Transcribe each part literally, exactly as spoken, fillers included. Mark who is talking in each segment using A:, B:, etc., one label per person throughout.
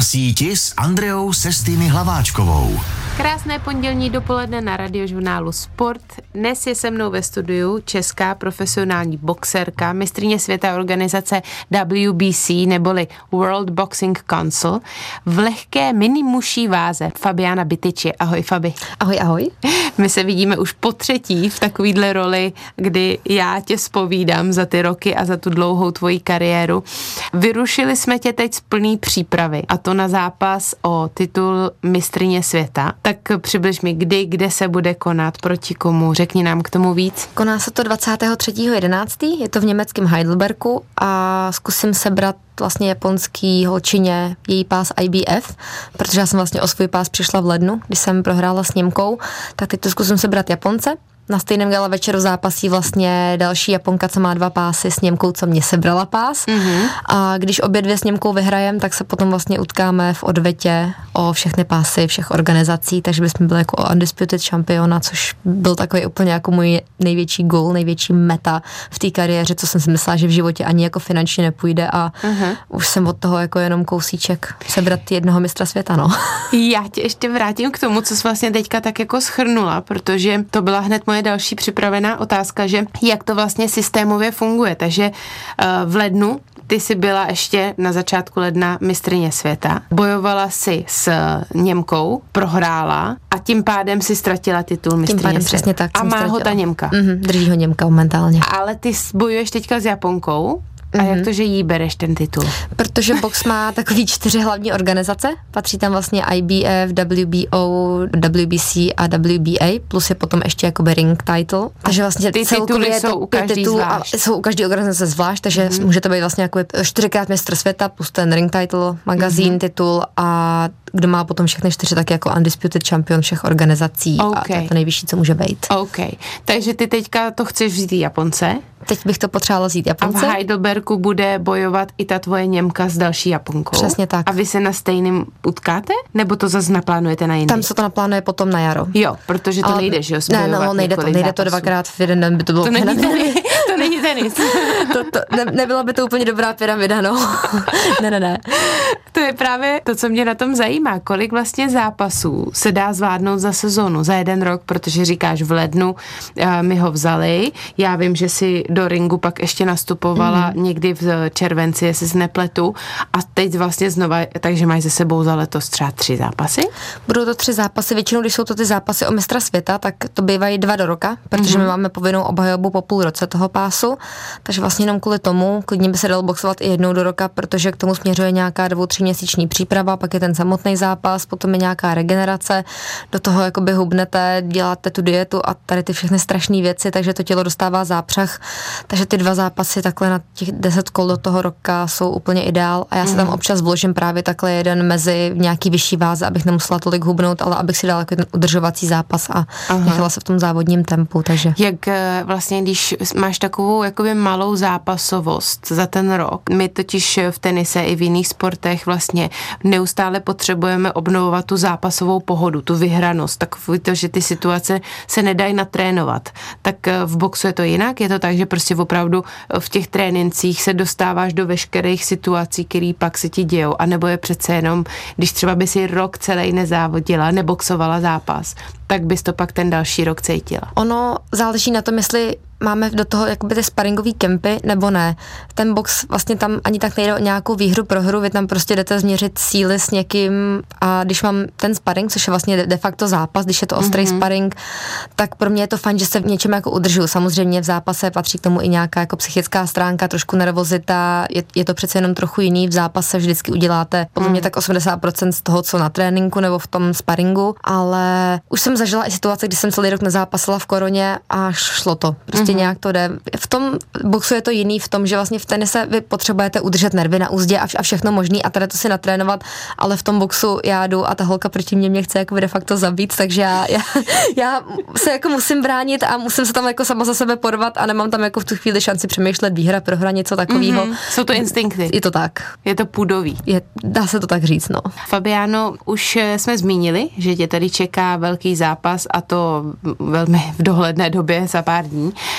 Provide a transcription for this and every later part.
A: síti s Andreou Sestými Hlaváčkovou.
B: Krásné pondělní dopoledne na radiožurnálu Sport. Dnes je se mnou ve studiu česká profesionální boxerka, mistryně světa organizace W B C neboli World Boxing Council v lehké mini muší váze Fabiana Bitici. Ahoj Fabi.
C: Ahoj, ahoj.
B: My se vidíme už po třetí v takovýhle roli, kdy já tě zpovídám za ty roky a za tu dlouhou tvoji kariéru. Vyrušili jsme tě teď z plný přípravy a to na zápas o titul mistryně světa. Tak přibliž mi, kdy, kde se bude konat, proti komu, řekni nám k tomu víc.
C: Koná se to dvacátého třetího jedenáctého je to v německém Heidelbergu a zkusím sebrat vlastně japonský holčině její pás I B F, protože já jsem vlastně o svůj pás přišla v lednu, když jsem prohrála s Němkou, tak teď to zkusím sebrat Japonce. Na stejném gala večeru zápasí vlastně další Japonka, co má dva pásy s Němkou, co mě sebrala pás. Mm-hmm. A když obě dvě s Němkou vyhrajem, tak se potom vlastně utkáme v odvetě o všechny pásy všech organizací, takže bychom byli jako undisputed šampiona, což byl takový úplně jako můj největší goal, největší meta v té kariéře, co jsem si myslela, že v životě ani jako finančně nepůjde a mm-hmm. už jsem od toho jako jenom kousíček sebrat jednoho mistra světa, no.
B: Já tě ještě vrátím k tomu, co jsi vlastně teďka tak jako shrnula, protože to byla hned moje další připravená otázka, že jak to vlastně systémově funguje. Takže uh, v lednu ty jsi byla ještě na začátku ledna mistryně světa, bojovala si s Němkou, prohrála a tím pádem si ztratila titul mistryně
C: tím pádem
B: světa.
C: Přesně tak.
B: A má
C: ztratila.
B: ho ta Němka.
C: Mm-hmm, drží ho Němka momentálně.
B: Ale ty bojuješ teďka s Japonkou. A mm-hmm. jak to, že jí bereš ten titul?
C: Protože box má takový čtyři hlavní organizace. Patří tam vlastně I B F, W B O, W B C a W B A, plus je potom ještě jakoby ring title. Takže vlastně
B: ty tituly
C: je
B: jsou
C: to
B: u každý
C: titulů
B: zvlášť.
C: A jsou u každé organizace zvlášť, takže mm-hmm. může to být vlastně jako čtyřikrát mistr světa plus ten ring title, magazín, mm-hmm. titul a kdo má potom všechny čtyři, tak jako undisputed champion všech organizací okay. a to je to nejvyšší, co může být.
B: OK. Takže ty teďka to chceš vzít Japonce?
C: Teď bych to potřebovala vzít Japonce.
B: A v Heidelbergu bude bojovat i ta tvoje Němka s další Japonkou.
C: Přesně tak.
B: A vy se na stejným utkáte? Nebo to zase naplánujete na jiný?
C: Tam se to naplánuje potom na jaro.
B: Jo, protože to
C: ale
B: nejde, že jo?
C: Ne, no, nejde to, nejde to dvakrát v jeden den, by to bylo.
B: To není tenis. To není tenis.
C: to, to, ne, nebyla by to úplně dobrá pyramida, no. ne, ne, ne.
B: To je právě to, co mě na tom zajímá. Kolik vlastně zápasů se dá zvládnout za sezónu, za jeden rok, protože říkáš v lednu uh, mi ho vzali. Já vím, že si do ringu pak ještě nastupovala mm. někdy v červenci, jestli se nepletu. A teď vlastně znova, takže máš ze sebou za letos třeba tři zápasy?
C: Budou to tři zápasy. Většinou, když jsou to ty zápasy o mistra světa, tak to bývají dva do roka, protože mm. my máme povinnou obhajobu po půl roce toho pásu. Takže vlastně jenom kvůli tomu, klidně by se dalo boxovat i jednou do roka, protože k tomu směřuje nějaká dvou, tři měsíční příprava, pak je ten samotný zápas, potom je nějaká regenerace, do toho jakoby hubnete, děláte tu dietu a tady ty všechny strašné věci, takže to tělo dostává zápřah. Takže ty dva zápasy takhle na těch deset kol do toho roka jsou úplně ideál a já se tam občas vložím právě takhle jeden mezi nějaký vyšší váze, abych nemusela tolik hubnout, ale abych si dala jako ten udržovací zápas a Aha. nechala se v tom závodním tempu, takže.
B: Jak vlastně, když máš takovou jakoby malou zápasovost za ten rok, my totiž v tenise i v jiných sportech vlastně neustále potřebujeme obnovovat tu zápasovou pohodu, tu vyhranost, takový to, že ty situace se nedají natrénovat. Tak v boxu je to jinak, je to tak, že prostě opravdu v těch trénincích se dostáváš do veškerých situací, které pak se ti dějou, anebo je přece jenom, když třeba by si rok celý nezávodila, neboxovala zápas, tak bys to pak ten další rok cítila.
C: Ono záleží na tom, jestli máme do toho jakoby ty sparingový kempy, nebo ne. Ten box vlastně tam ani tak nejde o nějakou výhru, prohru, vy tam prostě jdete změřit síly s někým a když mám ten sparing, což je vlastně de facto zápas, když je to ostrý mm-hmm. sparing, tak pro mě je to fajn, že se v něčem jako udržuju. Samozřejmě v zápase patří k tomu i nějaká jako psychická stránka, trošku nervozita, je, je to přece jenom trochu jiný, v zápase vždycky uděláte podle mě tak osmdesát procent z toho, co na tréninku nebo v tom sparingu, ale už jsem zažila i situace, kdy jsem celý rok nezápasila v koroně a šlo to. Prostě mm-hmm. nějak to jde. V tom boxu je to jiný v tom, že vlastně v tenise vy potřebujete udržet nervy na úzdě a, vš- a všechno možný a tady to si natrénovat, ale v tom boxu já jdu a ta holka proti mě mě chce jako de facto zabít, takže já, já, já se jako musím bránit a musím se tam jako sama za sebe porvat a nemám tam jako v tu chvíli šanci přemýšlet výhra, prohra, něco takového.
B: Mm-hmm. Jsou to instinkty.
C: Je to tak.
B: Je to půdový.
C: Je, dá se to tak říct, no.
B: Fabiano, už jsme zmínili, že tě tady čeká velký zápas a to velmi v dohledné době za pár dní.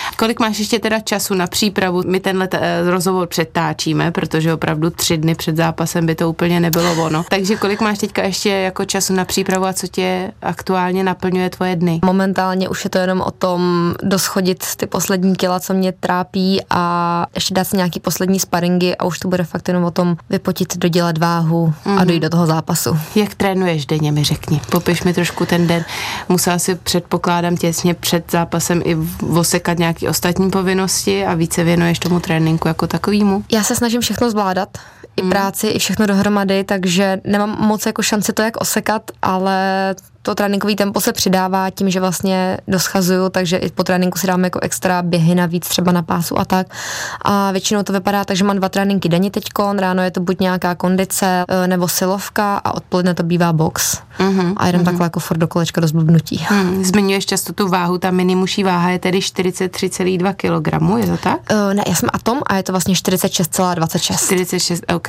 B: Kolik máš ještě teda času na přípravu? My tenhle t- rozhovor přetáčíme, protože opravdu tři dny před zápasem by to úplně nebylo ono. Takže kolik máš teďka ještě jako času na přípravu a co tě aktuálně naplňuje tvoje dny?
C: Momentálně už je to jenom o tom doschodit ty poslední kila, co mě trápí a ještě dát si nějaký poslední sparingy a už to bude fakt jenom o tom vypotit, dodělat váhu mm-hmm. a dojít do toho zápasu.
B: Jak trénuješ denně, mi řekni. Popiš mi trošku ten den. Musela si předpokládám těsně před zápasem i osekat nějaký ostatní povinnosti a více věnuješ tomu tréninku jako takovýmu?
C: Já se snažím všechno zvládat, i mm. práci, i všechno dohromady, takže nemám moc jako šanci to jak osekat, ale to tréninkový tempo se přidává tím, že vlastně doschazuju, takže i po tréninku si dám jako extra běhy navíc třeba na pásu a tak. A většinou to vypadá tak, že mám dva tréninky denně teďkon, ráno je to buď nějaká kondice nebo silovka a odpoledne to bývá box. Mm-hmm. A jedem mm-hmm. takhle jako furt do kolečka do zblbnutí.
B: Mm, zmiňuješ často tu váhu, ta minimuší váha je tedy čtyřicet tři celá dva kilogramy, je to tak?
C: Uh, ne, já jsem Atom a je to vlastně čtyřicet šest celá dvacet šest.
B: čtyřicet šest, OK.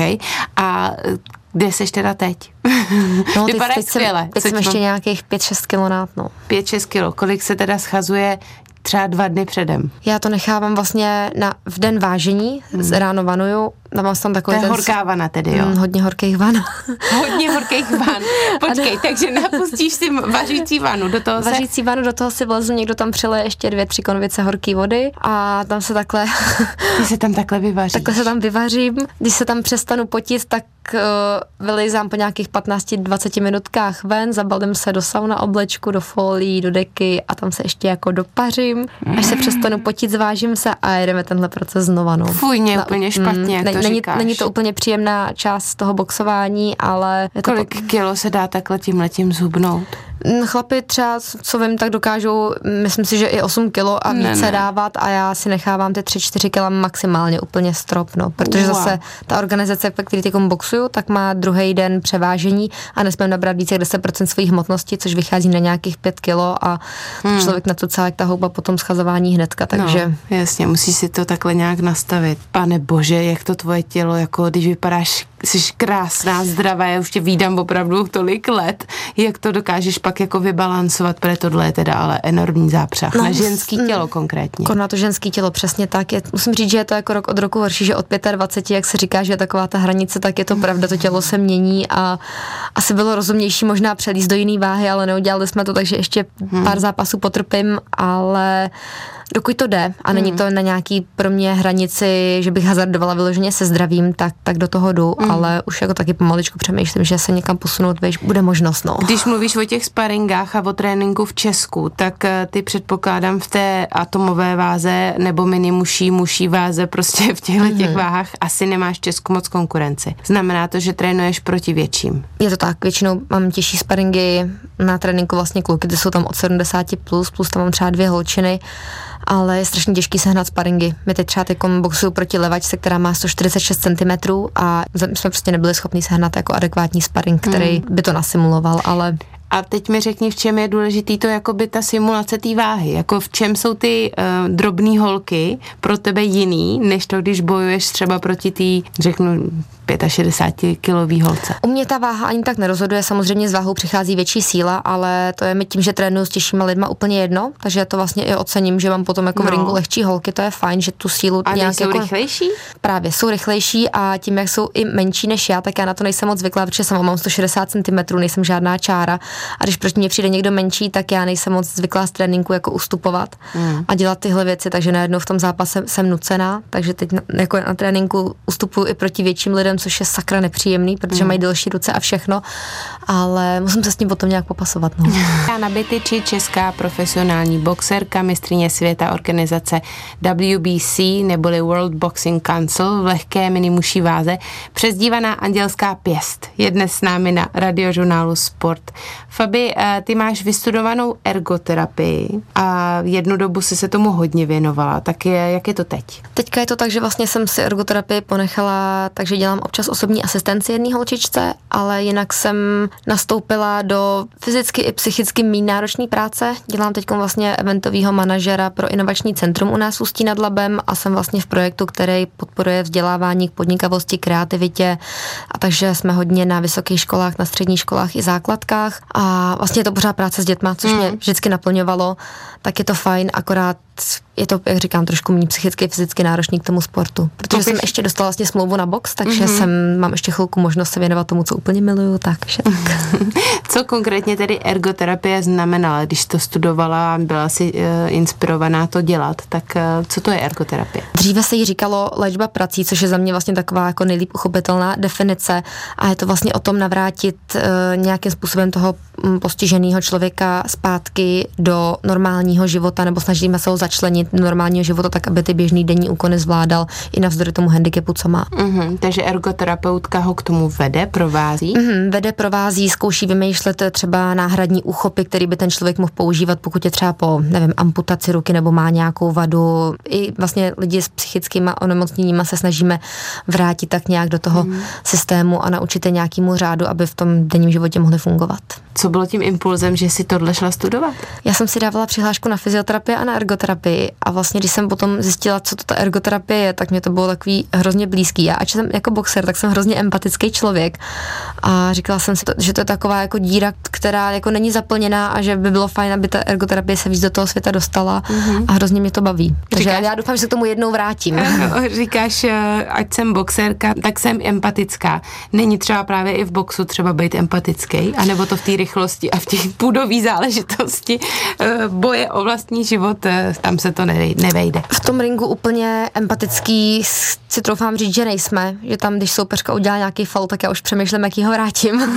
B: A kde seš teda teď?
C: No, teď, teď skvěle. Jsem, teď jsem ještě nějakých pět šest kilo nát, no.
B: pět šest kilo. Kolik se teda schazuje třeba dva dny předem?
C: Já to nechávám vlastně na, v den vážení, hmm. ráno vanuju, mám tam takový
B: to je
C: ten...
B: horká vana tedy, jo?
C: Mm, hodně horkých van.
B: Hodně horkých van. Počkej, takže napustíš si vařící vanu, do toho se...
C: Vařící vanu, do toho si vlezu, někdo tam přileje ještě dvě, tři konvice horké vody a tam se takhle...
B: Ty se tam takhle vyvaříš.
C: Takhle se tam vyvařím. Když se tam přestanu potit, tak uh, vylejzám po nějakých patnáct dvacet minutkách ven, zabalím se do sauna oblečku, do folií, do deky a tam se ještě jako dopařím. Až se přestanu potit, zvážím se a jedeme tenhle proces znova. No.
B: Fuj, mě úplně špatně, jak
C: ne,
B: to
C: není,
B: říkáš.
C: Není to úplně příjemná část toho boxování, ale...
B: Kolik
C: to...
B: kilo se dá takhle tímhletím zhubnout?
C: Chlapi třeba, co vím, tak dokážou, myslím si, že i osm kilo a více ne, ne. dávat a já si nechávám ty tři čtyři kila maximálně úplně strop, no, protože wow. zase ta organizace, ve který tykom boxuju, tak má druhý den převážení a nesmím nabrat více jak deset procent svých hmotnosti, což vychází na nějakých pět kilo a hmm. člověk na to celá jak ta houba potom schazování hnedka, takže...
B: No, jasně, musíš si to takhle nějak nastavit. Pane bože, jak to tvoje tělo, jako když vypadáš, jsi krásná, zdravá, já už tě vídám opravdu tolik let, jak to dokážeš pak jako vybalancovat, protože tohle je teda ale enormní zápřah. No, na ženský tělo konkrétně.
C: Na to ženský tělo, přesně tak. Je, musím říct, že je to jako rok od roku horší, že od dvacet pět, jak se říká, že je taková ta hranice, tak je to pravda, to tělo se mění a asi bylo rozumnější možná přelíst do jiný váhy, ale neudělali jsme to, takže ještě hmm. pár zápasů potrpím, ale dokud to jde a není to na nějaký pro mě hranici, že bych hazardovala vyloženě se zdravím, tak, tak do toho jdu, mm. ale už jako taky pomaličku přemýšlím, že se někam posunout, víš, bude možnost, no.
B: Když mluvíš o těch sparingách a o tréninku v Česku, tak ty předpokládám v té atomové váze nebo mini muší, muší váze, prostě v těchto mm. těch váhách asi nemáš v Česku moc konkurenci. Znamená to, že trénuješ proti větším.
C: Je to tak, většinou mám těžší sparingy na tréninku vlastně kluky, ty jsou tam od sedmdesát plus, plus tam mám třeba dvě holčiny, ale je strašně těžký sehnat sparingy. My teď třeba teďkom boxuju proti levačce, která má sto čtyřicet šest centimetrů a my jsme prostě nebyli schopni sehnat jako adekvátní sparing, který mm. by to nasimuloval, ale...
B: A teď mi řekni, v čem je důležitý to jakoby ta simulace té váhy, jako v čem jsou ty uh, drobný holky pro tebe jiný, než to, když bojuješ třeba proti té, řeknu, šedesátikilový holce.
C: U mě ta váha ani tak nerozhoduje, samozřejmě s váhou přichází větší síla, ale to je mi tím, že trénuju s těžšíma lidma úplně jedno, takže to vlastně i ocením, že mám potom jako no. v ringu lehčí holky, to je fajn, že tu sílu
B: a
C: nějak
B: jsou
C: jako...
B: rychlejší?
C: Právě, jsou rychlejší a tím, jak jsou i menší než já, tak já na to nejsem moc zvyklá, protože sama mám sto šedesát centimetrů, nejsem žádná čára a když proti mě přijde někdo menší, tak já nejsem moc zvyklá z tréninku jako ustupovat mm. a dělat tyhle věci, takže najednou v tom zápase jsem nucená, takže teď na, jako na tréninku ustupuju i proti větším lidem, což je sakra nepříjemný, protože mm. mají delší ruce a všechno, ale musím se s tím potom nějak popasovat. No.
B: Jana Bytyči, česká profesionální boxerka, mistryně světa organizace W B C neboli World Boxing Council v lehké minimuší váze, přezdívaná Andělská pěst, je dnes s námi na radiožurnálu Sport. Fabi, ty máš vystudovanou ergoterapii a jednu dobu si se tomu hodně věnovala, tak je, jak je to teď?
C: Teďka je to tak, že vlastně jsem si ergoterapii ponechala, takže dělám občas osobní asistenci jedné holčičce, ale jinak jsem nastoupila do fyzicky i psychicky méně náročné práce. Dělám teď vlastně eventového manažera pro inovační centrum u nás v Ústí nad Labem a jsem vlastně v projektu, který podporuje vzdělávání k podnikavosti, kreativitě a takže jsme hodně na vysokých školách, na středních školách i základkách a vlastně je to pořád práce s dětma, což mm. mě vždycky naplňovalo, tak je to fajn, akorát je to, jak říkám, trošku méně psychicky, fyzicky náročný k tomu sportu. Protože jsem ještě dostala vlastně smlouvu na box, takže mm-hmm. jsem, mám ještě chvilku možnost se věnovat tomu, co úplně miluju, takže tak.
B: Co konkrétně tedy ergoterapie znamenala, když to studovala a byla si uh, inspirovaná to dělat, tak uh, co to je ergoterapie?
C: Dříve se jí říkalo léčba prací, což je za mě vlastně taková jako nejlíp uchopitelná definice a je to vlastně o tom navrátit uh, nějakým způsobem toho um, postiženého člověka zpátky do normálního života, nebo snažíme se ho začlenit do normálního života tak, aby ty běžný denní úkony zvládal i navzdory tomu handicapu, co má.
B: Mm-hmm, takže ergoterapeutka ho k tomu vede, provází?
C: Mm-hmm, vede, provází, zkouší vymýšlet třeba náhradní úchopy, který by ten člověk mohl používat, pokud je třeba po, nevím, amputaci ruky nebo má nějakou vadu. I vlastně lidi s psychickýma onemocněníma se snažíme vrátit tak nějak do toho mm. systému a naučit je nějakému řádu, aby v tom denním životě mohli fungovat.
B: Co bylo tím impulzem, že si tohle šla studovat?
C: Já jsem si dávala přihlášku na fyzioterapii a na ergoterapii a vlastně, když jsem potom zjistila, co to ta ergoterapie je, tak mě to bylo takový hrozně blízký. Já, ač jsem jako boxer, tak jsem hrozně empatický člověk a říkala jsem si, že to je taková jako díra, která jako není zaplněná a že by bylo fajn, aby ta ergoterapie se víc do toho světa dostala mm-hmm. a hrozně mě to baví. Takže říkáš, já doufám, že se k tomu jednou vrátím.
B: Ano, říkáš, ať jsem boxerka, tak jsem empatická. Není třeba právě i v boxu třeba být empatický, anebo to v té rychlosti a v té půdové záležitosti boje o vlastní život, tam se to nevejde.
C: V tom ringu úplně empatický si troufám říct, že nejsme, že tam, když soupeřka udělá nějaký faul, tak já už přemýšlím, jak ho vrátím.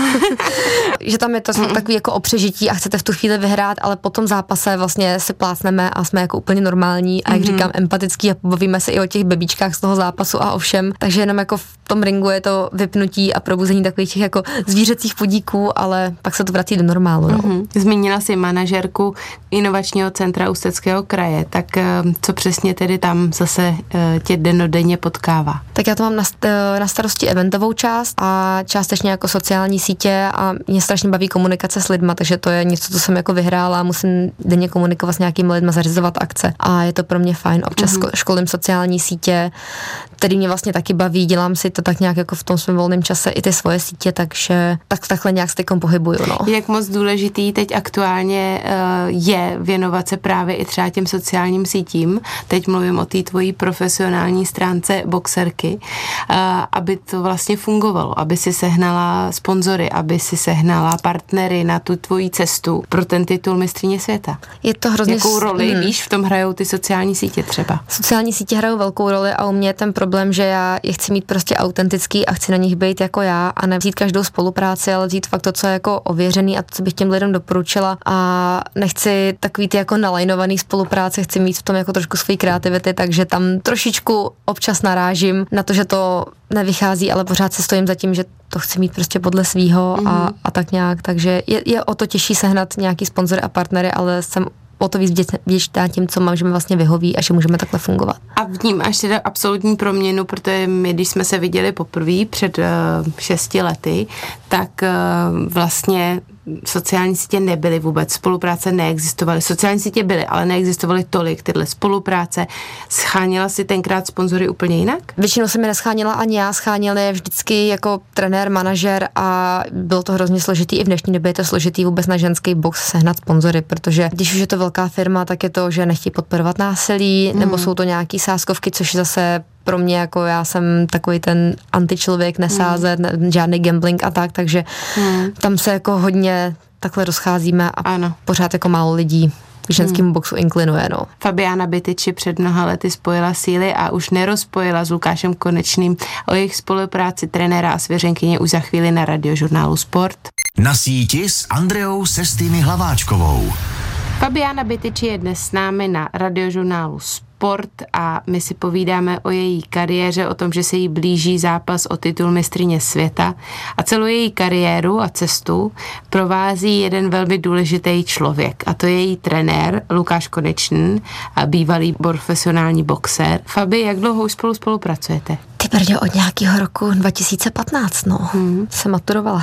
C: Že tam je to mm. takový jako o přežití a chcete v tu chvíli vyhrát, ale po tom zápase vlastně si plácneme a jsme jako úplně normální a jak mm. říkám, empatický a pobavíme se i o těch bebíčkách z toho zápasu a o všem. Takže jenom jako v tom ringu je to vypnutí a probuzení takových těch jako zvířecích pudíků, ale pak se to vrací do normálu. No.
B: Mm-hmm. Zmínila jsi manažerku inovačního centra Ústeckého kraje, tak co přesně tedy tam zase tě dennodenně potkává?
C: Tak já to mám na, na starosti eventovou část a částečně jako sociální sítě a mě strašně baví komunikace s lidma, takže to je něco, co jsem jako vyhrála a musím denně komunikovat s nějakými lidma, zařizovat akce a je to pro mě fajn. Občas mm-hmm. školím sociální sítě, který mě vlastně taky baví, dělám si to tak nějak jako v tom svém volném čase i ty svoje sítě, takže tak, takhle nějak s tykom pohybuju. No.
B: Jak moc důležitý teď aktuálně uh, je věnovat se právě i třeba těm sociálním sítím, teď mluvím o té tvojí profesionální stránce boxerky, uh, aby to vlastně fungovalo, aby si sehnala sponzory, aby si sehnala partnery na tu tvoji cestu pro ten titul mistryně světa.
C: Je to hrozně...
B: Jakou roli,
C: hmm.
B: víš, v tom hrajou ty sociální sítě třeba?
C: Sociální sítě hrajou velkou roli a u mě je ten problém, že já je chci mít prostě autentický a chci na nich být jako já a nevzít každou spolupráci, ale vzít fakt to, co je jako ověřený a to, co bych těm lidem doporučila a nechci takový ty jako nalajnovaný spolupráce, chci mít v tom jako trošku svojí kreativity, takže tam trošičku občas narážím na to, že to nevychází, ale pořád se stojím za tím, že to chci mít prostě podle svýho mm-hmm. a, a tak nějak, takže je, je o to těžší sehnat nějaký sponzory a partnery, ale jsem o to víc vděčná tím, co mám, že mi vlastně vyhoví a že můžeme takhle fungovat.
B: A vnímáš teda absolutní proměnu, protože my, když jsme se viděli poprvé před uh, šesti lety, tak uh, vlastně sociální sítě nebyly vůbec, spolupráce neexistovaly. Sociální sítě byly, ale neexistovaly tolik tyhle spolupráce. Scháněla si tenkrát sponzory úplně jinak?
C: Většinou se mi nescháněla ani já, scháněl je vždycky jako trenér, manažer a bylo to hrozně složitý. I v dnešní době je to složitý vůbec na ženský box sehnat sponzory, protože když už je to velká firma, tak je to, že nechtějí podporovat násilí, hmm. nebo jsou to nějaký sázkovky, což zase pro mě, jako já jsem takový ten antičlověk, nesázet, hmm. žádný gambling a tak, takže hmm. tam se jako hodně takhle rozcházíme a ano. pořád jako málo lidí k ženskému hmm. boxu inklinuje, no.
B: Fabiana Bytyči před mnoha lety spojila síly a už nerozpojila s Lukášem Konečným. O jejich spolupráci trenéra a svěřenkyně už za chvíli na Radiožurnálu Sport.
A: Na síti s Andreou Sestými Hlaváčkovou.
B: Fabiana Bytyči je dnes s námi na Radiožurnálu Sport a my si povídáme o její kariéře, o tom, že se jí blíží zápas o titul mistryně světa a celou její kariéru a cestu provází jeden velmi důležitý člověk a to je její trenér Lukáš Konečný, bývalý profesionální boxer. Fabi, jak dlouho už spolu spolupracujete?
C: Ty brdě, od nějakého roku dva tisíce patnáct, no. Hmm. Jsem maturovala.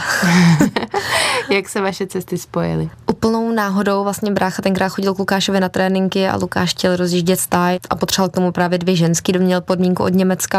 B: Jak se vaše cesty spojily?
C: Úplnou náhodou vlastně brácha tenkrát chodil k Lukášovi na tréninky a Lukáš chtěl rozjíždět stáj a potřeboval k tomu právě dvě ženský, kdo měl podmínku od Německa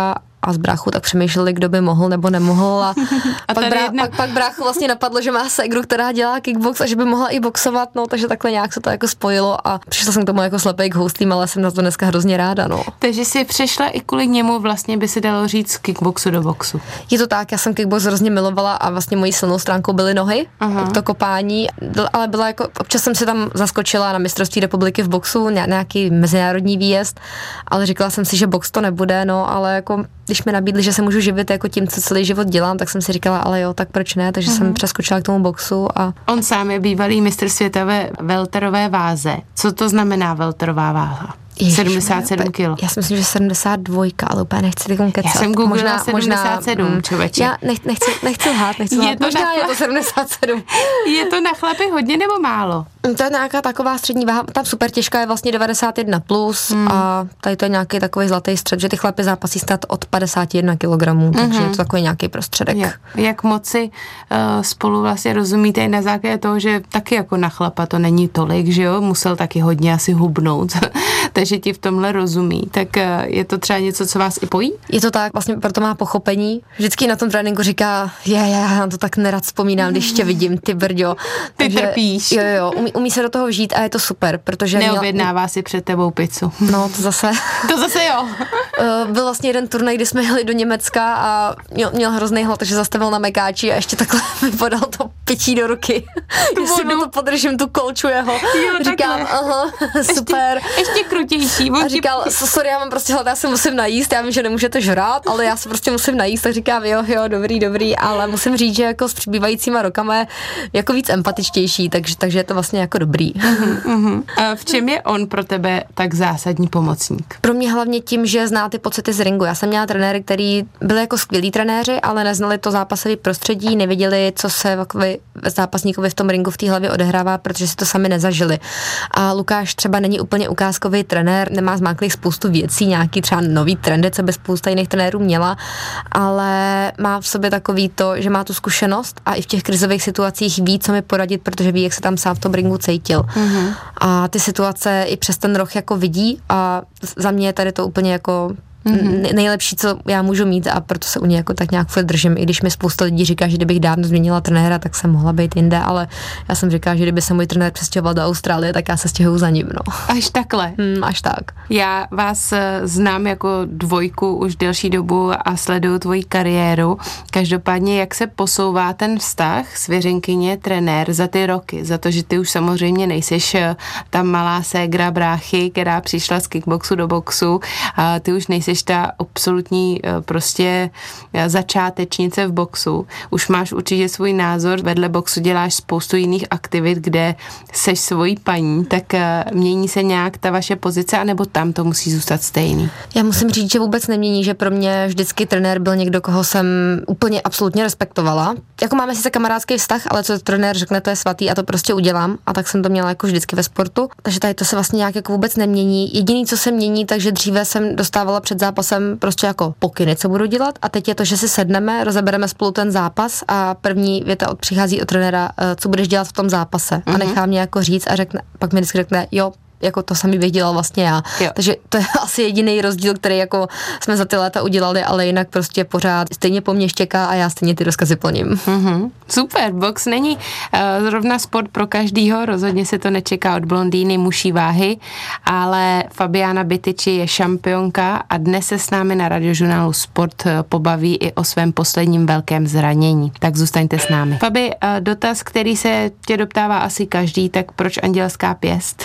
C: a s bráchou tak přemýšleli, kdo by mohl nebo nemohl a,
B: a
C: pak, brá,
B: jedna...
C: pak, pak bráchu vlastně napadlo, že má ségru, která dělá kickbox a že by mohla i boxovat, no, takže takhle nějak se to jako spojilo a přišla jsem k tomu jako slepej k houslím, ale jsem na to dneska hrozně ráda, no.
B: Takže jsi přišla i kvůli němu, vlastně by se dalo říct z kickboxu do boxu.
C: Je to tak, já jsem kickbox hrozně milovala a vlastně mojí silnou stránkou byly nohy, uh-huh. to kopání, ale byla jako, občas jsem se tam zaskočila na mistrovství republiky v boxu, nějaký mezinárodní výjezd, ale říkala jsem si, že box to nebude, no, ale jako když mi nabídli, že se můžu živit jako tím, co celý život dělám, tak jsem si říkala, ale jo, tak proč ne, takže uh-huh. jsem přeskočila k tomu boxu a...
B: On sám je bývalý mistr světa ve welterové váze. Co to znamená welterová váha?
C: Ježiš,
B: sedmdesát sedm kilo.
C: Já si myslím, že sedmdesát dva, ale úplně nechci teď kecat.
B: Já jsem googlila sedmdesát sedm, možná, člověče.
C: Já nech, nechci, nechci lhát, nechci lhát. Možná na... je to sedmdesát sedm.
B: Je to na chlapy hodně nebo málo?
C: To je nějaká taková střední váha, tam super těžká je vlastně devadesát jedna plus hmm. a tady to je nějaký takový zlatý střed, že ty chlapy zápasí snad od padesát jedna kilogramů, takže mm-hmm. je to takový nějaký prostředek.
B: Jak, jak moc si uh, spolu vlastně rozumíte i na základě toho, že taky jako na chlapa to není tolik, že jo, musel taky hodně asi hubnout, takže ti v tomhle rozumí, tak uh, je to třeba něco, co vás i pojí?
C: Je to tak, vlastně proto má pochopení. Vždycky na tom tréninku říká, je, je, já na to tak nerad vzpomínám, když tě vidím, ty brďo.
B: Ty takže, trpíš.
C: Jo, jo, umí, umí se do toho vžít a je to super, protože...
B: Neobjednává měl... si před tebou pizzu.
C: No, to zase...
B: to zase jo.
C: Byl vlastně jeden turnaj, kdy jsme jeli do Německa a měl, měl hrozný hlad, takže zastavil na mekáči a ještě takhle mi podal to pití do ruky. Jestli mu to podržím, tu kolču jeho. Jo, říkám, aha, super.
B: Ještě, ještě krutější.
C: A říkal, sorry, já mám prostě hlad, já se musím najíst, já vím, že nemůžete žrát, ale já se prostě musím najíst, tak říkám, jo, jo, dobrý, dobrý, ale musím říct, že jako s přibývajícíma rokama je jako víc empatičtější, takže, takže je to vlastně jako dobrý.
B: Uh-huh, uh-huh. A v čem je on pro tebe tak zásadní pomocník?
C: Pro mě hlavně tím, že zná ty pocity z ringu. Já jsem měla trenéry, který byli jako skvělí trenéři, ale neznali to zápasové prostředí, nevěděli, co se zápasníkovi v tom ringu v té hlavě odehrává, protože si to sami nezažili. A Lukáš třeba není úplně ukázkový trenér, nemá zmáklých spoustu věcí, nějaký třeba nový trendy, co by spousta jiných trenérů měla, ale má v sobě takový to, že má tu zkušenost a i v těch krizových situacích ví, co mi poradit, protože ví, jak se tam sám v tom ringu cítil. Mm-hmm. A ty situace i přes ten roh jako vidí a za mě je tady to úplně jako mm-hmm. nejlepší, co já můžu mít a proto se u něj jako tak nějak furt držím, i když mi spousta lidí říká, že kdybych dávno změnila trenéra, tak jsem mohla být jinde, ale já jsem říkala, že kdyby se můj trenér přestěhoval do Austrálie, tak já se stěhuju za ním, no.
B: Až takhle?
C: Hmm, až tak.
B: Já vás znám jako dvojku už delší dobu a sleduju tvoji kariéru. Každopádně, jak se posouvá ten vztah svěřenkyně trenér za ty roky? Za to, že ty už samozřejmě nejseš ta malá ségra bráchy, která přišla z kickboxu do boxu, a ty už nejseš ta absolutní prostě začátečnice v boxu. Už máš určitě svůj názor, vedle boxu děláš spoustu jiných aktivit, kde seš svojí paní, tak mění se nějak ta vaše pozice, anebo tam to musí zůstat stejný?
C: Já musím říct, že vůbec nemění, že pro mě vždycky trenér byl někdo, koho jsem úplně absolutně respektovala. Jako máme sice kamarádský vztah, ale co trenér řekne, to je svatý a to prostě udělám a tak jsem to měla jako vždycky ve sportu. Takže tady to se vlastně nějak jako vůbec nemění. Jediný, co se mění, takže dříve jsem dostávala před zápasem prostě jako pokyny, co budu dělat a teď je to, že si sedneme, rozebereme spolu ten zápas a první věta od, přichází od trenéra, co budeš dělat v tom zápase mm-hmm. a nechá mě jako říct a řekne, pak mi vždycky řekne, jo, jako to samý bych dělal vlastně já. Jo. Takže to je asi jediný rozdíl, který jako jsme za ty léta udělali, ale jinak prostě pořád stejně po mně štěká a já stejně ty rozkazy plním.
B: Mm-hmm. Super, box není uh, zrovna sport pro každýho, rozhodně se to nečeká od blondýny muší váhy, ale Fabiana Bytyči je šampionka a dnes se s námi na radiožurnálu Sport pobaví i o svém posledním velkém zranění. Tak zůstaňte s námi. Fabi, uh, dotaz, který se tě doptává asi každý, tak proč andělská pěst?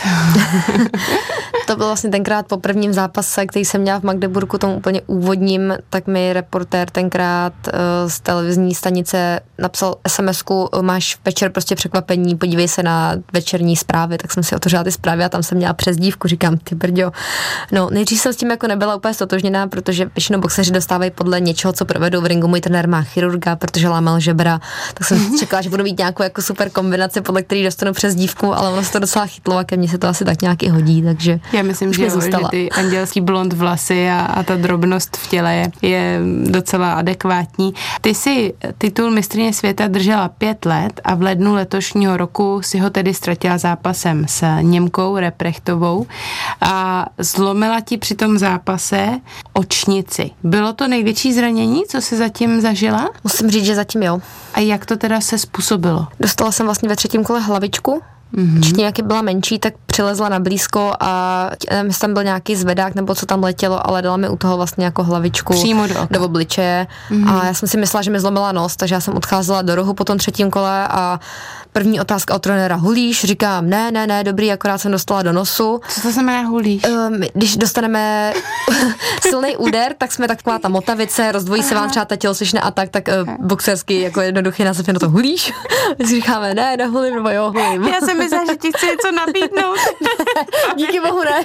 C: To byl vlastně tenkrát po prvním zápase, který jsem měla v Magdeburgu, tomu úplně úvodním, tak mi reportér tenkrát uh, z televizní stanice napsal SMSku, máš večer prostě překvapení, podívej se na večerní zprávy, tak jsem si otevřela ty zprávy a tam jsem měla přezdívku, říkám, ty brďo. No, nejdřív jsem s tím jako nebyla úplně stotožněná, protože většinou boxeři dostávají podle něčeho, co provedou v ringu. Můj trenér má chirurga, protože lámal žebra, tak jsem čekala, že budu mít nějakou jako super kombinaci, podle který dostanu přezdívku, ale ono se to docela chytlo a ke mně se to asi tak nějak nějaký hodí, takže
B: já myslím, že, jo, že ty andělský blond vlasy a, a ta drobnost v těle je, je docela adekvátní. Ty si titul mistryně světa držela pět let a v lednu letošního roku si ho tedy ztratila zápasem s Němkou Reprechtovou a zlomila ti při tom zápase očnici. Bylo to největší zranění, co jsi zatím zažila?
C: Musím říct, že zatím jo.
B: A jak to teda se způsobilo?
C: Dostala jsem vlastně ve třetím kole hlavičku. Mm-hmm. Četně, jak byla menší, tak přilezla na blízko a nevím, jestli tam byl nějaký zvedák nebo co tam letělo, ale dala mi u toho vlastně jako hlavičku
B: přímo do,
C: do obličeje. Mm-hmm. A já jsem si myslela, že mi zlomila nos, takže já jsem odcházela do rohu po tom třetím kole a první otázka od trenéra: hulíš? Říkám, ne, ne, ne, dobrý, akorát jsem dostala do nosu.
B: Co to znamená hulíš?
C: Um, když dostaneme silný úder, tak jsme taková ta motavice, rozdvojí se vám třeba ta tělocvična a tak, tak uh, boxersky jako jednoduchý název je na to hulíš. Říkáme, ne, nehulím, nebo jo, hulím.
B: Já jsem myslela, že ti chci něco nabídnout.
C: Díky bohu, ne.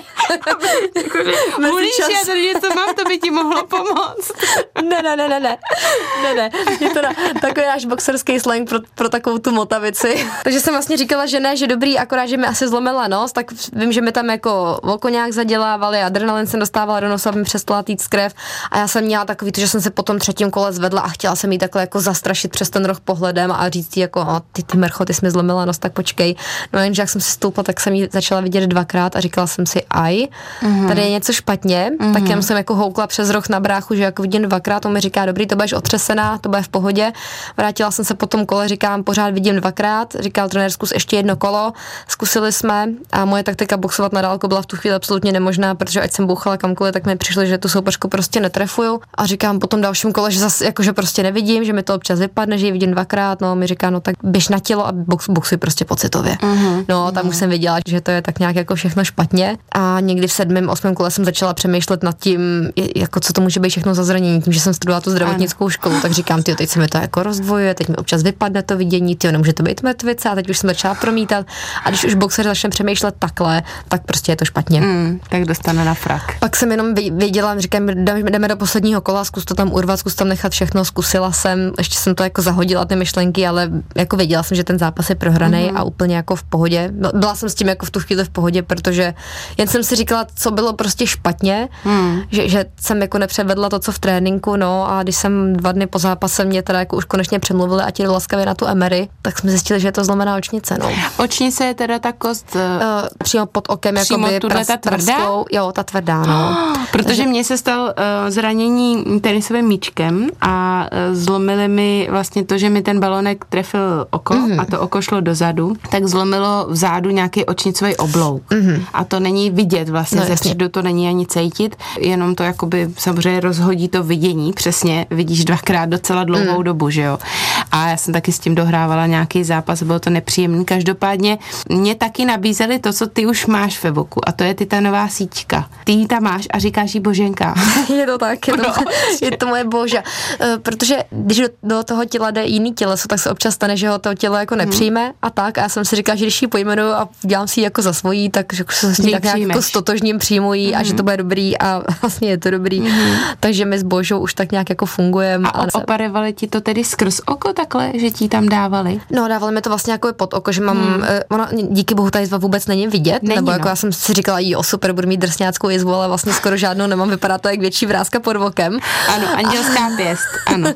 B: Hulíš, já tady něco mám, to by ti mohlo pomoct.
C: Ne, ne, ne, ne, ne, ne, ne. Je to na, takový náš boxerský slang pro, pro takovou tu motavici. Takže jsem vlastně říkala, že ne, že dobrý, akorát, že mi asi zlomila nos, tak vím, že mi tam jako oko nějak zadělávali, adrenalin jsem dostávala do nosu, aby mi přestala týct krev a já jsem měla takový to, že jsem se po tom třetím kole zvedla a chtěla jsem jí takhle jako zastrašit přes ten roh pohledem a říct jí jako, o, ty, ty mercho, ty jsi mi zlomila nos, tak počkej. No jenže jak jsem si stoupla, tak jsem ji začala vidět dvakrát a říkala jsem si, aj, mm-hmm. tady je něco špatně, mm-hmm. tak já jsem jako houkla přes roh na bráchu, že jako vidím dvakrát, on mi říká, dobrý, to budeš otřesená, to bude v pohodě. Vrátila jsem se po tom kole, říkám, pořád vidím dvakrát, říkal trenér, zkus ještě jedno kolo, zkusili jsme a moje taktika boxovat na dálku byla v tu chvíli absolutně nemožná, protože ať jsem bouchala kamkoliv, tak mi přišlo, že tu soupeřku prostě netrefuju a říkám po tom dalším kole, že zase jakože prostě nevidím, že mi to občas vypadne, že ji vidím dvakrát, no mi říká, no tak běž na tělo a box, boxuj prostě pocitově. Mm-hmm. No, tam mm-hmm. už jsem viděla, že to je tak nějak jako všechno špatně a někdy v sedmém, osmém kole jsem začala přemýšlet nad tím, jako co to může být všechno za zranění, tím, že jsem studovala tu zdravotnickou školu, tak říkám, tyjo, teď se mi to jako rozdvojuje, teď mi občas vypadne to vidění, tyjo, nemůže to být mrtvice a teď už jsem začala promítat a když už boxer začne přemýšlet takhle, tak prostě je to špatně.
B: Mm, tak dostane na frak.
C: Pak jsem jenom věděla, říkám, jdeme do posledního kola, zkus to tam urvat, zkus tam nechat všechno, zkusila jsem, ještě jsem to jako zahodila ty myšlenky, ale jako věděla jsem, že ten zápas je prohraný mm. a úplně jako v pohodě. Byla jsem s tím jako v tu chvíli v pohodě, protože jen jsem si říkala, co bylo prostě špatně, mm. že, že jsem jako nepřevedla to, co v tréninku, no a když jsem dva dny po zápase mě teda jako už konečně přemluvili a ti laskavě na tu emery, tak jsme zjistili, že je to zlomená očnice, no.
B: Očnice je teda ta kost uh,
C: přímo pod okem,
B: přímo
C: jakoby
B: pras, ta tvrdá?
C: Praskou, jo, ta tvrdá, no.
B: Oh, protože mně se stal uh, zranění tenisovým míčkem a uh, zlomili mi vlastně to, že mi ten balonek trefil oko mm-hmm. a to oko šlo dozadu, tak zlomilo vzadu nějaký očnicový oblouk. Mm-hmm. A to není vidět vlastně, no, ze předu to není ani cítit, jenom to jakoby samozřejmě rozhodí to vidění, přesně vidíš dvakrát docela dlouhou mm. dobu, že jo. A já jsem taky s tím dohrávala nějaký zápas, bylo to nepříjemný. Každopádně mě taky nabízeli to, co ty už máš ve boku a to je titanová síťka. Ty ji tam máš a říkáš jí Boženka.
C: Je to tak, je to, no. je to moje boža. Protože když do, do toho těla jde jiný těleso, tak se občas stane, že ho to tělo jako nepřijme hmm. a tak. A já jsem si říkala, že když ji pojmenuju a dělám si ji jako za svojí, tak že se s ní tak nějak jako stotožním přijímují hmm. a že to bude dobrý a vlastně je to dobrý. Hmm. Takže my s Božou už tak nějak jako fungujeme.
B: A operovali ti to tedy skrz oko takhle, že ti tam dávali?
C: No, dávali mi to vlastně jako pod oko, že mám, hmm. ona díky bohu ta jizva vůbec není vidět, není, nebo jako no. já jsem si říkala, jo, super, budu mít drsňáckou jizvu, ale vlastně skoro žádnou nemám, vypadá to jak větší vrázka pod okem.
B: Ano, andělská pěst, ano.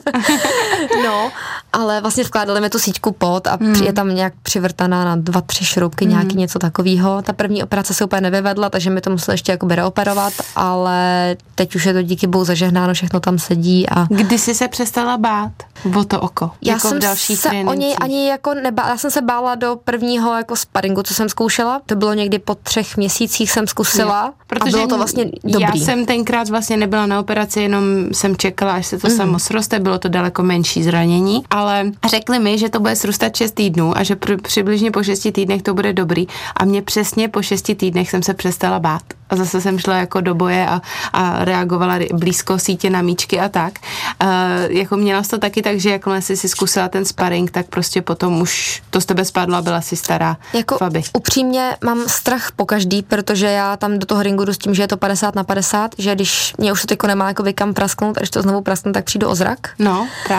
C: No, ale vlastně vkládali mi tu síťku pod a hmm. je tam nějak přivrtaná na dva, tři šroubky, hmm. nějaký něco takového. Ta první operace se úplně nevyvedla, takže mi to museli ještě jako reoperovat, ale teď už je to díky bohu zažehnáno, všechno tam sedí a...
B: Kdy jsi se přestala bát o to oko?
C: Já
B: jako
C: jsem
B: v další
C: se o něj ani jako nebála, já jsem se bála do prvního jako sparingu, co jsem zkoušela, to bylo někdy po třech měsících jsem zkusila je, protože a bylo to vlastně dobrý.
B: Já jsem tenkrát vlastně nebyla na operaci, jenom jsem čekala, až se to mm. samo sroste, bylo to daleko menší zranění, ale řekli mi, že to bude srůstat šest týdnů a že pr- přibližně po šesti týdnech to bude dobrý a mě přesně po šesti týdnech jsem se přestala bát. A zase jsem šla jako do boje a, a reagovala blízko sítě na míčky a tak. Uh, jako měla jsi to taky tak, že jakmile jsi si zkusila ten sparring, tak prostě potom už to z tebe spadlo a byla si stará
C: jako
B: Fabi.
C: Upřímně mám strach po každý, protože já tam do toho ringu jdu s tím, že je to padesát na padesát, že když mě už to tyko nemá jako kam prasknout a když to znovu prasknu, tak přijdu o zrak.
B: No, právě.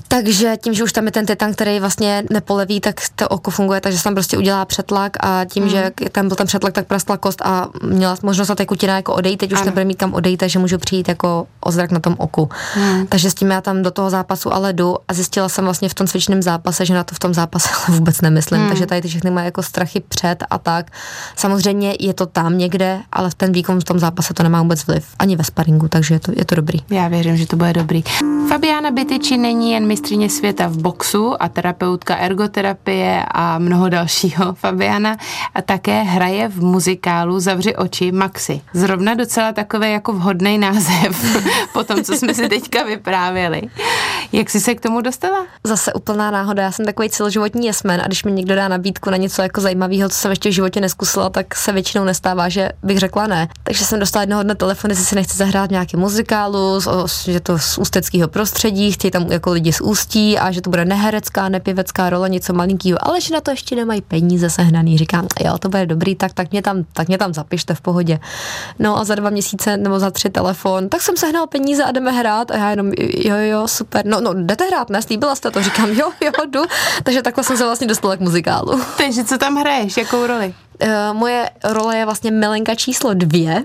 C: Takže tím, že už tam je ten titan, který vlastně nepoleví, tak to oko funguje, takže se tam prostě udělá přetlak a tím, mm. že tam byl ten přetlak, tak praskla kost a měla možnost ta tekutina jako odejít, teď už nebude mít kam odejít, takže můžu přijít jako o zrak na tom oku. Mm. Takže s tím já tam do toho zápasu ale jdu a zjistila jsem vlastně v tom cvičném zápase, že na to v tom zápase vůbec nemyslím, mm. takže tady ty všechny mají jako strachy před a tak. Samozřejmě je to tam někde, ale v ten výkon v tom zápase to nemá vůbec vliv, ani ve sparingu, takže je to, je to dobrý.
B: Já věřím, že to bude dobrý. Fabiana Bytyči není jen mistryně světa v boxu a terapeutka ergoterapie a mnoho dalšího. Fabiana a také hraje v muzikálu Zavři oči Maxi. Zrovna docela takový jako vhodný název po tom, co jsme si teďka vyprávěli. Jak jsi se k tomu dostala?
C: Zase úplná náhoda. Já jsem takový celoživotní jesmen a když mi někdo dá nabídku na něco jako zajímavého, co jsem ještě v životě neskusila, tak se většinou nestává, že bych řekla ne. Takže jsem dostala jednoho dne telefon, jestli si nechci zahrát nějaký muzikálu, že to z ústeckého prostředí, chtějí tam jako lidi z Ústí a že to bude neherecká, nepěvecká role, něco malinkýho, ale že na to ještě nemají peníze sehnaný. Říkám, jo, to bude dobrý, tak, tak, mě tam, tak mě tam zapište v pohodě. No a za dva měsíce nebo za tři telefon, tak jsem sehnal peníze a jdeme hrát a já jenom, jo, jo, super, no, no, jdete hrát, ne, slíbila jste to, říkám, jo, jo, jdu, takže takhle jsem se vlastně dostala k muzikálu.
B: Takže co tam hraješ, jakou roli?
C: Uh, moje role je vlastně Milenka číslo dvě,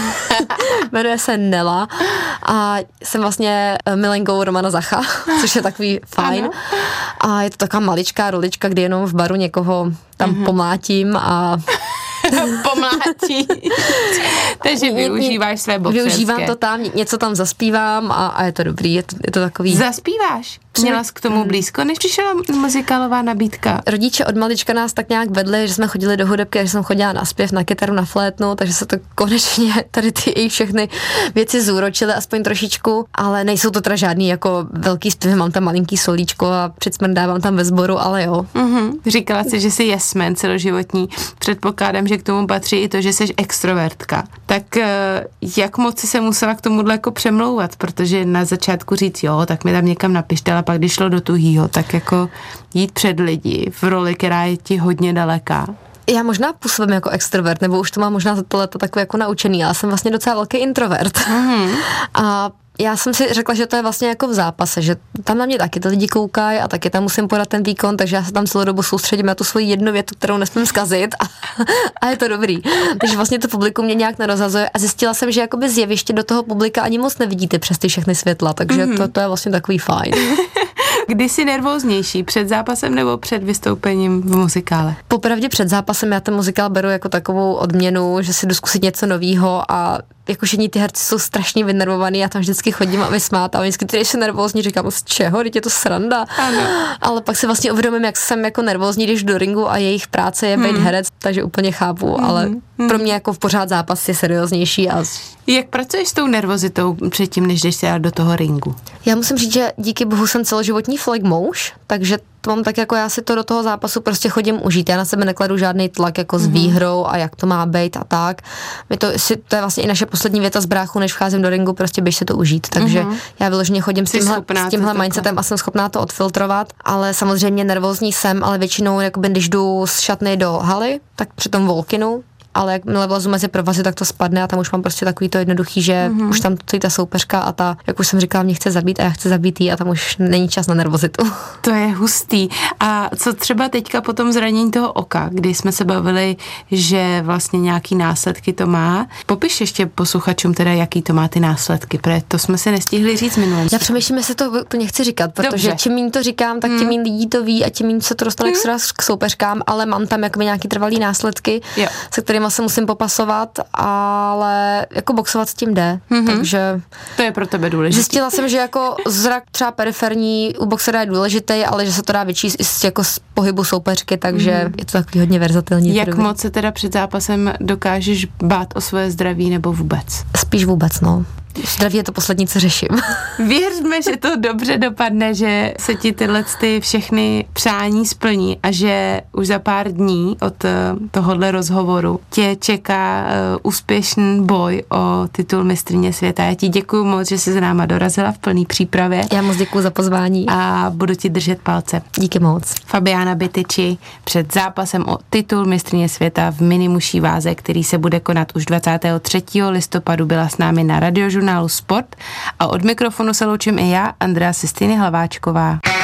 C: jmenuje se Nela a jsem vlastně milenkou Romana Zacha, což je takový fajn. Ano. A je to taková maličká rolička, kdy jenom v baru někoho tam mm-hmm. pomlátím a...
B: Pomlátí. Takže využíváš své boxerské.
C: Využívám to tam, něco tam zaspívám a, a je to dobrý, je to, je to takový...
B: Zaspíváš? Měla jsi k tomu blízko, než přišla muzikálová nabídka?
C: Rodiče od malička nás tak nějak vedli, že jsme chodili do hudebky, že jsem chodila na zpěv, na kytaru, na flétnu, takže se to konečně tady ty jejich všechny věci zúročily aspoň trošičku, ale nejsou to teda žádný jako velký zpěvy, mám tam malinký solíčko a předsmrdávám tam ve sboru, ale jo.
B: Mm-hmm. Říkala jsi, že jsi jesmen celoživotní. Předpokládám, že k tomu patří i to, že jsi extrovertka. Tak jak moc jsi se musela k tomuhle jako přemlouvat, protože na začátku říct, jo, tak mi tam někam napište, a pak když šlo do tuhýho, tak jako jít před lidi v roli, která je ti hodně daleká.
C: Já možná působím jako extrovert, nebo už to mám možná za to léto takové jako naučený, ale jsem vlastně docela velký introvert. Mm-hmm. A já jsem si řekla, že to je vlastně jako v zápase, že tam na mě taky ty lidi koukají a taky tam musím podat ten výkon, takže já se tam celou dobu soustředím na tu svoji jednu větu, kterou nesmím zkazit a, a je to dobrý. Takže vlastně to publikum mě nějak nerozhazuje a zjistila jsem, že jakoby z jeviště do toho publika ani moc nevidíte přes ty všechny světla, takže mm-hmm. to, to je vlastně takový fajn.
B: Kdy jsi nervóznější, před zápasem nebo před vystoupením v muzikále?
C: Popravdě před zápasem já ten muzikál beru jako takovou odměnu, že si jdu zkusit něco novýho a jako všichni ty herci jsou strašně vynervovaný, já tam vždycky chodím a vysmát a vždycky, když jsem nervózní, říkám, z čeho, teď je to sranda. Ano. Ale pak si vlastně uvědomím, jak jsem jako nervózní, když do ringu a jejich práce je být hmm. herec, takže úplně chápu, hmm. ale hmm. pro mě jako v pořád zápas je serióznější. A...
B: Jak pracuješ s tou nervozitou předtím, než jdeš do toho ringu?
C: Já musím říct, že díky bohu jsem celoživotní flagmouš, takže to mám tak, jako já si to do toho zápasu prostě chodím užít. Já na sebe nekladu žádný tlak jako s výhrou a jak to má být a tak. My to, si, to je vlastně i naše poslední věta z bráchu, než vcházím do ringu, prostě běž si to užít. Takže mm-hmm. já vyloženě chodím Jsi s tímhle, s tímhle mindsetem a jsem schopná to odfiltrovat, ale samozřejmě nervózní jsem, ale většinou, jakoby, když jdu z šatny do haly, tak při tom walkinu, ale jakmile vlezu mezi provazy, tak to spadne a tam už mám prostě takový to jednoduchý, že mm-hmm. už tam stojí ta soupeřka a ta, jak už jsem říkala, mě chce zabít a já chci zabít jí a tam už není čas na nervozitu.
B: To je hustý. A co třeba teďka po tom zranění toho oka, kdy jsme se bavili, že vlastně nějaký následky to má. Popiš ještě posluchačům teda, jaký to má ty následky, protože to jsme se nestihli říct minulém.
C: Já přemýšlím, jestli to úplně chci říkat, protože Dobře. čím méně to říkám, tak tím méně hmm. lidí to ví a tím méně se to dostane hmm. k soupeřkám, ale mám tam jakoby nějaký trvalý následky, jo. se kterými se musím popasovat, ale jako boxovat s tím jde, mm-hmm. takže...
B: To je pro tebe důležité.
C: Zjistila jsem, že jako zrak třeba periferní u boxera je důležitý, ale že se to dá vyčíst i z, jako z pohybu soupeřky, takže mm-hmm. je to takový hodně verzatilní.
B: Jak moc se teda před zápasem dokážeš bát o svoje zdraví nebo vůbec?
C: Spíš vůbec, no. Zdraví je to poslední, co řeším.
B: Věřme, že to dobře dopadne, že se ti tyhle ty všechny přání splní a že už za pár dní od tohohle rozhovoru tě čeká uh, úspěšný boj o titul mistryně světa. Já ti děkuju moc, že jsi s náma dorazila v plný přípravě.
C: Já moc děkuju za pozvání.
B: A budu ti držet palce.
C: Díky moc.
B: Fabiana Bytyči před zápasem o titul mistryně světa v minimuší váze, který se bude konat už dvacátého třetího listopadu, byla s námi na Radiožurnálu žurnálu Sport a od mikrofonu se loučím i já, Andrea Sestýny Hlaváčková.